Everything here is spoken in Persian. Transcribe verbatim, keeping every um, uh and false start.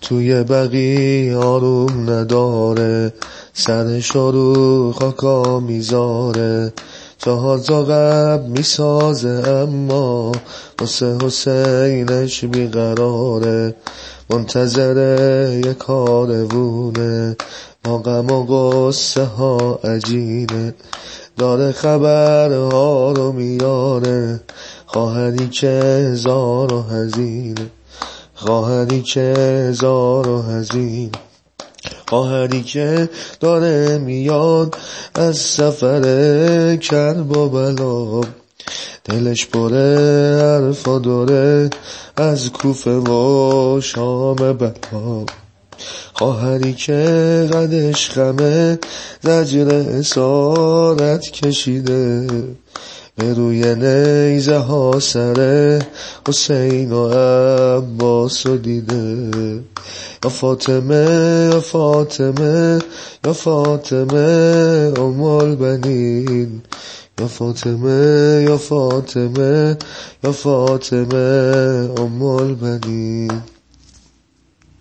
توی بقی آروم نداره، سرشو رو خاکا میذاره. جهاز عقب میسازه اما واسه حسینش بیقراره. منتظره یه کاروونه با غم و غصه ها عجینه. داره خبرها رو میاره، خواهری که زار و هزینه. خواهری که زار و هزینه. خواهری که داره میاد از سفر کرب و بلا. دلش پره حرفا داره از کوفه و شام بلا. خواهری که قدش خمه زجر اسارت کشیده، به روی نیزه ها سر حسین و عباس رو دیده. یا فاطمه یا فاطمه یا فاطمه ام البنین. یا فاطمه یا فاطمه یا فاطمه ام البنین.